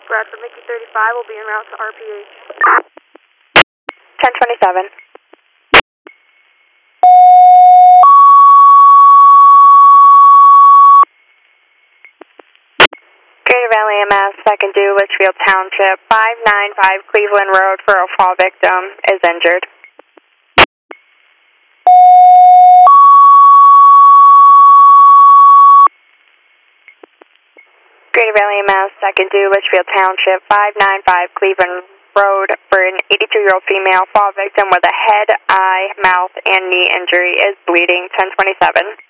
Bradford Mickey 35 will be en route to RPH. 1027. Greater Valley EMS, second due, Litchfield Township, 595 Cleveland Road for a fall victim is injured. Greater Valley EMS, second due, Litchfield Township, 595 Cleveland Road for an 82-year-old female fall victim with a head, eye, mouth, and knee injury is bleeding, 1027.